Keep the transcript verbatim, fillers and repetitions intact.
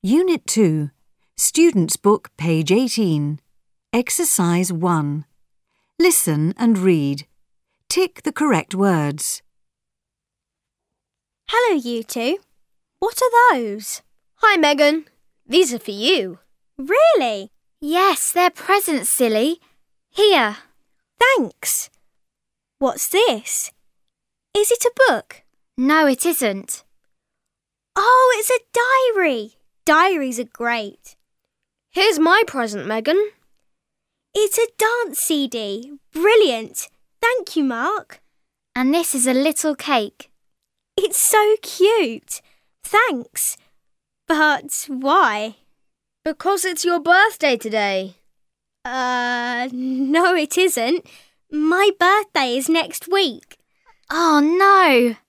Unit two, Students' Book, page eighteen. Exercise one. Listen and read. Tick the correct words. Hello, you two. What are those? Hi, Megan. These are for you. Really? Yes, they're presents, silly. Here. Thanks. What's this? Is it a book? No, it isn't. Oh, it's a diary. Diaries are great. Here's my present, Megan. It's a dance C D. Brilliant. Thank you, Mark. And this is a little cake. It's so cute. Thanks. But why? Because it's your birthday today. Uh, no, it isn't. My birthday is next week. Oh, no.